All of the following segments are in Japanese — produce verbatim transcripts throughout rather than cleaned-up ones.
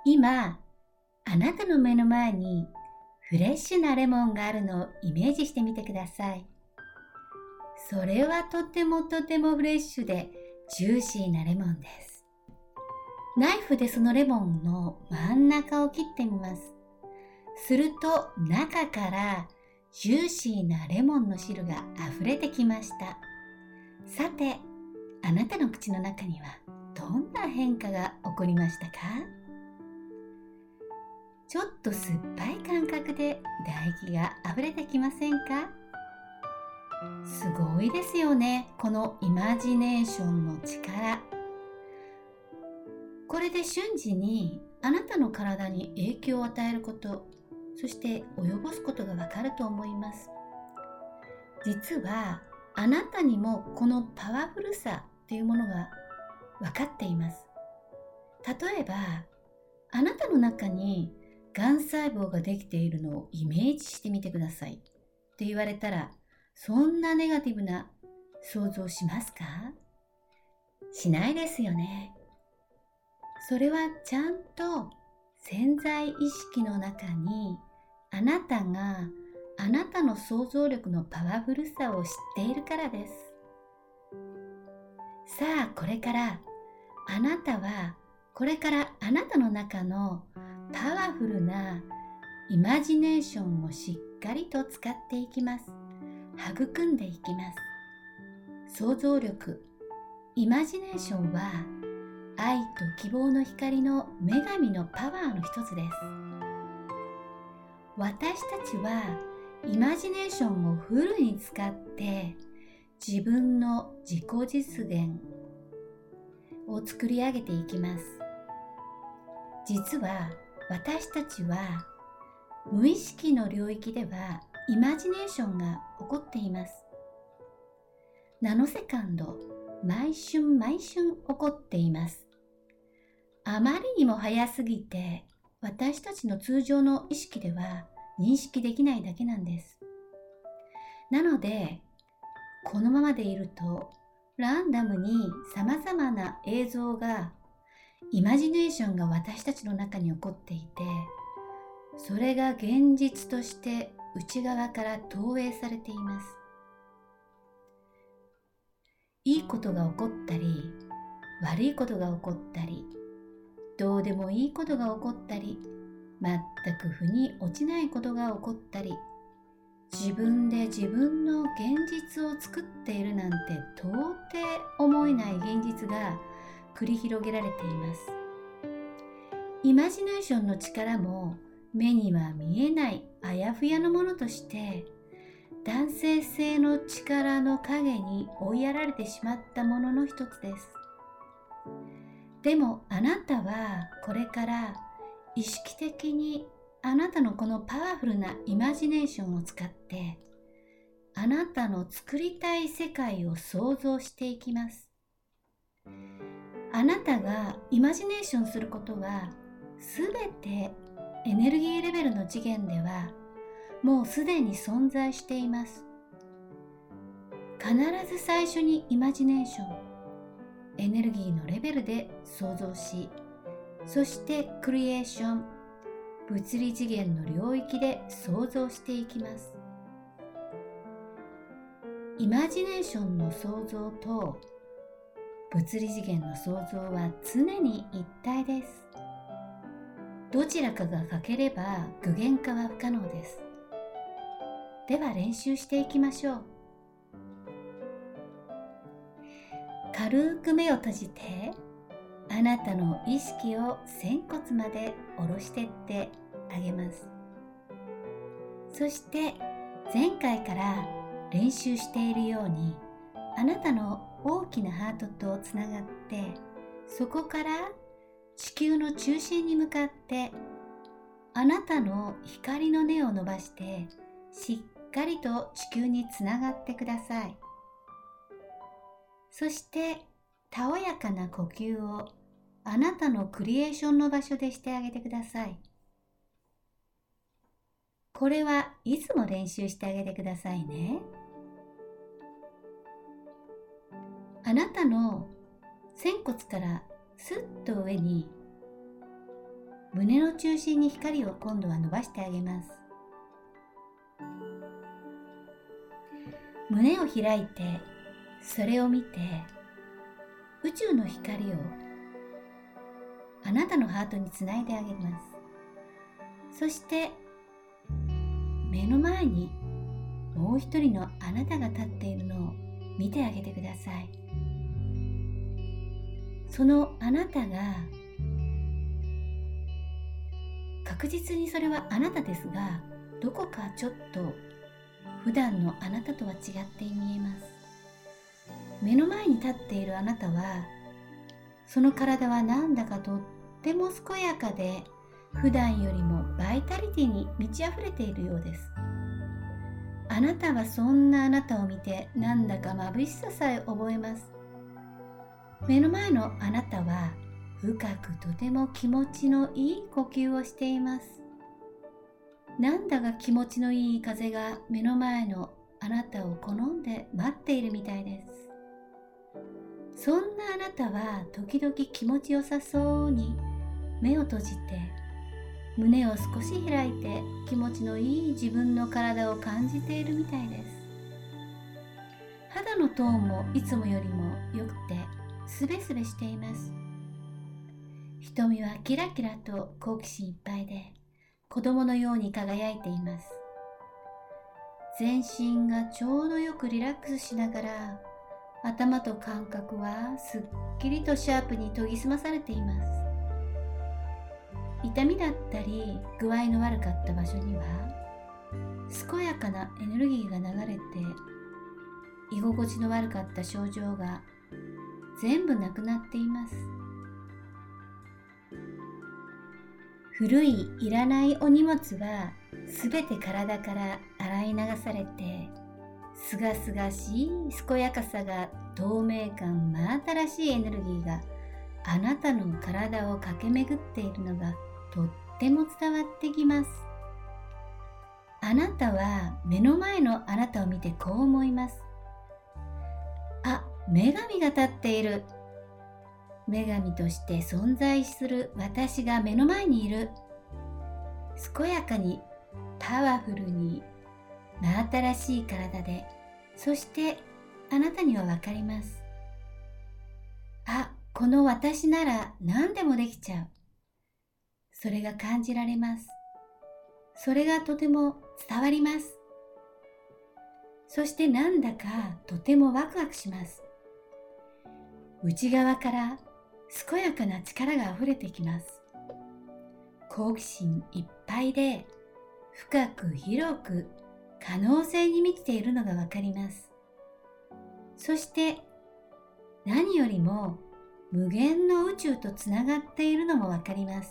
今、あなたの目の前にフレッシュなレモンがあるのをイメージしてみてください。それはとてもとてもフレッシュでジューシーなレモンです。ナイフでそのレモンの真ん中を切ってみます。すると中からジューシーなレモンの汁があふれてきました。さて、あなたの口の中にはどんな変化が起こりましたか？ちょっと酸っぱい感覚で唾液があふれてきませんか？すごいですよね、このイマジネーションの力。これで瞬時にあなたの体に影響を与えること、そして及ぼすことがわかると思います。実はあなたにもこのパワフルさというものが分かっています。例えば、あなたの中にがん細胞ができているのをイメージしてみてくださいって言われたら、そんなネガティブな想像しますか？しないですよね。それはちゃんと潜在意識の中にあなたがあなたの想像力のパワフルさを知っているからです。さあ、これからあなたはこれからあなたの中のパワフルなイマジネーションをしっかりと使っていきます。育んでいきます。想像力、イマジネーションは愛と希望の光の女神のパワーの一つです。私たちはイマジネーションをフルに使って自分の自己実現を作り上げていきます。実は私たちは無意識の領域ではイマジネーションが起こっています。ナノセカンド、毎瞬毎瞬起こっています。あまりにも早すぎて私たちの通常の意識では認識できないだけなんです。なので、このままでいるとランダムにさまざまな映像がイマジネーションが私たちの中に起こっていて、それが現実として内側から投影されています。いいことが起こったり、悪いことが起こったり、どうでもいいことが起こったり、全く腑に落ちないことが起こったり、自分で自分の現実を作っているなんて到底思えない現実が繰り広げられています。イマジネーションの力も目には見えないあやふやのものとして男性性の力の影に追いやられてしまったものの一つです。でもあなたはこれから意識的にあなたのこのパワフルなイマジネーションを使ってあなたの作りたい世界を想像していきます。あなたがイマジネーションすることはすべてエネルギーレベルの次元ではもうすでに存在しています。必ず最初にイマジネーション、エネルギーのレベルで想像し、そしてクリエーション、物理次元の領域で想像していきます。イマジネーションの想像と物理次元の想像は常に一体です。どちらかが欠ければ具現化は不可能です。では練習していきましょう。軽く目を閉じて、あなたの意識を仙骨まで下ろしてってあげます。そして前回から練習しているように、あなたの大きなハートとつながって、そこから地球の中心に向かってあなたの光の根を伸ばしてしっかりと地球につながってください。そしてたおやかな呼吸をあなたのクリエーションの場所でしてあげてください。これはいつも練習してあげてくださいね。あなたの仙骨からスッと上に胸の中心に光を今度は伸ばしてあげます。胸を開いて、それを見て、宇宙の光をあなたのハートにつないであげます。そして目の前にもう一人のあなたが立っているのを見てあげてください。そのあなたが、確実にそれはあなたですが、どこかちょっと普段のあなたとは違って見えます。目の前に立っているあなたは、その体はなんだかとっても健やかで、普段よりもバイタリティに満ち溢れているようです。あなたはそんなあなたを見て、なんだか眩しささえ覚えます。目の前のあなたは深くとても気持ちのいい呼吸をしています。なんだか気持ちのいい風が目の前のあなたを好んで待っているみたいです。そんなあなたは時々気持ちよさそうに目を閉じて、胸を少し開いて気持ちのいい自分の体を感じているみたいです。肌のトーンもいつもよりも良くてすべすべしています。瞳はキラキラと好奇心いっぱいで子供のように輝いています。全身がちょうどよくリラックスしながら、頭と感覚はすっきりとシャープに研ぎ澄まされています。痛みだったり具合の悪かった場所には健やかなエネルギーが流れて、居心地の悪かった症状が全部なくなっています。古いいらないお荷物はすべて体から洗い流されて、すがすがしい健やかさが、透明感、真新しいエネルギーがあなたの体を駆け巡っているのがとっても伝わってきます。あなたは目の前のあなたを見てこう思います。あ、女神が立っている。女神として存在する私が目の前にいる。健やかに、パワフルに、真新しい体で、そしてあなたにはわかります。あ、この私なら何でもできちゃう。それが感じられます。それがとても伝わります。そしてなんだかとてもワクワクします。内側から健やかな力があふれてきます。好奇心いっぱいで、深く広く可能性に満ちているのがわかります。そして何よりも無限の宇宙とつながっているのもわかります。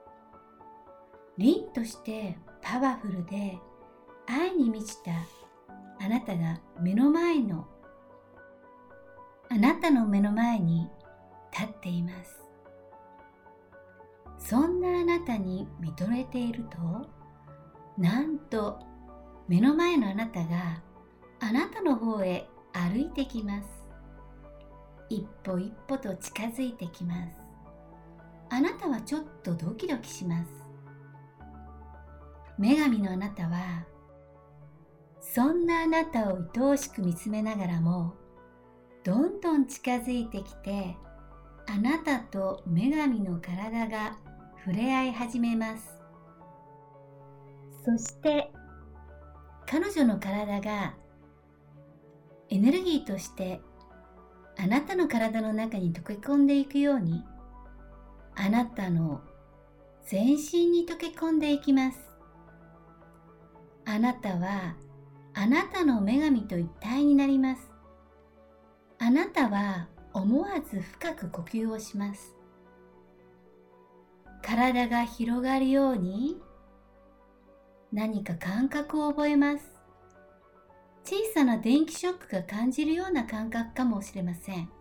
凛としてパワフルで愛に満ちたあなたが目の前のあなたの目の前に立っています。そんなあなたに見とれていると、なんと目の前のあなたがあなたの方へ歩いてきます。一歩一歩と近づいてきます。あなたはちょっとドキドキします。女神のあなたは、そんなあなたを愛おしく見つめながらも、どんどん近づいてきて、あなたと女神の体が触れ合い始めます。そして彼女の体がエネルギーとしてあなたの体の中に溶け込んでいくように、あなたの全身に溶け込んでいきます。あなたはあなたの女神と一体になります。あなたは思わず深く呼吸をします。体が広がるように何か感覚を覚えます。小さな電気ショックが感じるような感覚かもしれません。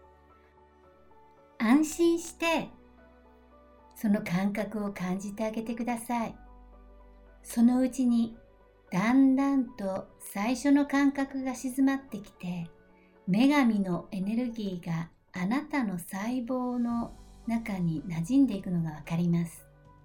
安心してその感覚を感じてあげてください。そのうちにだんだんと最初の感覚が静まってきて、女神のエネルギーがあなたの細胞の中に馴染んでいくのがわかります。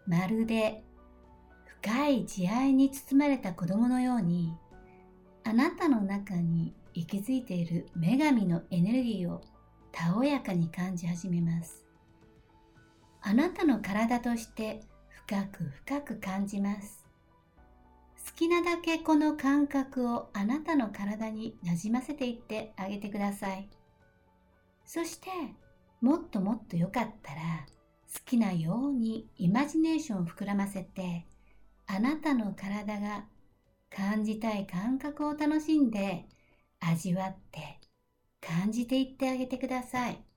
まるで深い慈愛に包まれた子供のように、あなたの中に息づいている女神のエネルギーをたおやかに感じ始めます。あなたの体として深く深く感じます。好きなだけこの感覚をあなたの体になじませていってあげてください。そしてもっともっとよかったら好きなようにイマジネーションを膨らませて、あなたの体が感じたい感覚を楽しんで味わって感じていってあげてください。